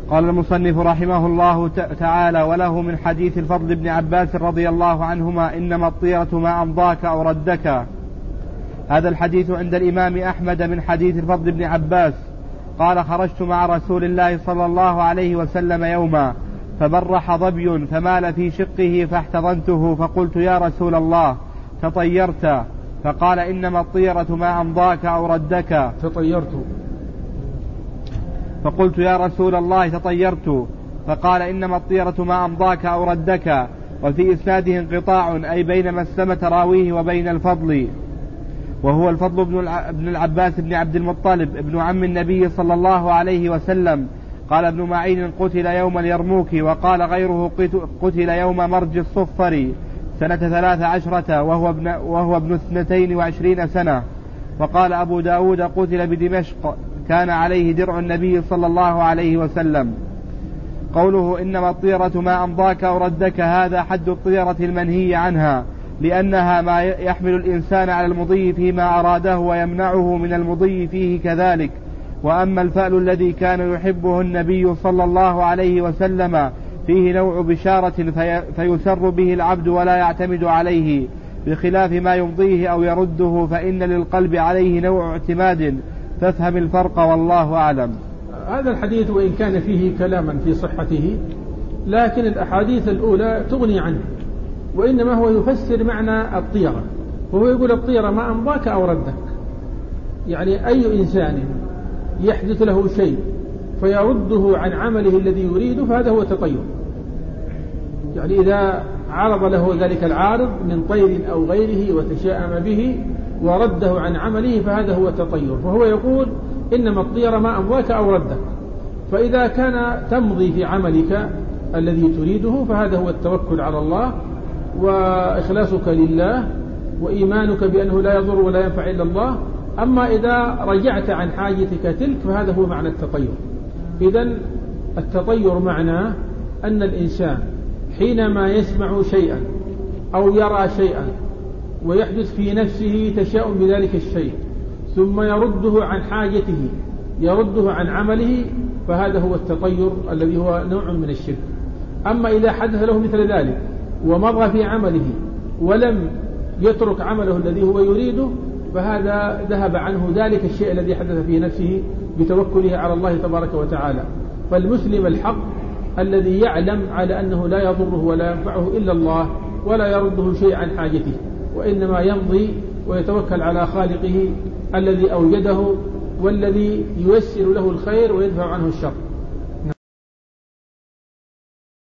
قال المصنف رحمه الله تعالى: وله من حديث الفضل بن عباس رضي الله عنهما: إنما الطيرة ما أمضاك أو ردك. هذا الحديث عند الإمام أحمد من حديث الفضل بن عباس قال: خرجت مع رسول الله صلى الله عليه وسلم يوما فبرح ظبي فمال في شقه فاحتضنته فقلت: يا رسول الله تطيرت؟ فقال: إنما الطيرة ما أمضاك أو ردك. فقلت: يا رسول الله تطيرت؟ فقال: إنما الطيرة ما أمضاك أو ردك. وفي إسناده انقطاع، أي بين مسلمة راويه وبين الفضل، وهو الفضل بن العباس بن عبد المطلب ابن عم النبي صلى الله عليه وسلم. قال ابن معين: قتل يوم اليرموك. وقال غيره: قتل يوم مرج الصفر سنة 13 وهو ابن 22 سنة. وقال أبو داود: قتل بدمشق، كان عليه درع النبي صلى الله عليه وسلم. قوله إنما الطيرة ما أمضاك أو ردك، هذا حد الطيرة المنهي عنها، لأنها ما يحمل الإنسان على المضي فيما أراده ويمنعه من المضي فيه كذلك. وأما الفأل الذي كان يحبه النبي صلى الله عليه وسلم فيه نوع بشارة فيسر به العبد ولا يعتمد عليه، بخلاف ما يمضيه أو يرده فإن للقلب عليه نوع اعتماد، فافهم الفرق والله أعلم. هذا الحديث وإن كان فيه كلاما في صحته، لكن الأحاديث الأولى تغني عنه، وإنما هو يفسر معنى الطيرة، وهو يقول: الطيرة ما أمضاك أو ردك. يعني أي إنسان يحدث له شيء فيرده عن عمله الذي يريده فهذا هو التطير. يعني إذا عرض له ذلك العارض من طير أو غيره وتشاءم به ورده عن عمله فهذا هو التطير. فهو يقول: إنما الطيرة ما أمضاك أو ردك. فإذا كان تمضي في عملك الذي تريده فهذا هو التوكل على الله وإخلاصك لله وإيمانك بأنه لا يضر ولا ينفع إلا الله. أما إذا رجعت عن حاجتك تلك فهذا هو معنى التطير. إذن التطير معناه أن الإنسان حينما يسمع شيئا أو يرى شيئا ويحدث في نفسه تشاؤم بذلك الشيء ثم يرده عن حاجته، يرده عن عمله، فهذا هو التطير الذي هو نوع من الشرك. أما إذا حدث له مثل ذلك ومضى في عمله ولم يترك عمله الذي هو يريده فهذا ذهب عنه ذلك الشيء الذي حدث في نفسه بتوكله على الله تبارك وتعالى. فالمسلم الحق الذي يعلم على أنه لا يضره ولا ينفعه إلا الله ولا يرده شيء عن حاجته، وإنما يمضي ويتوكل على خالقه الذي أوجده والذي ييسر له الخير ويدفع عنه الشر.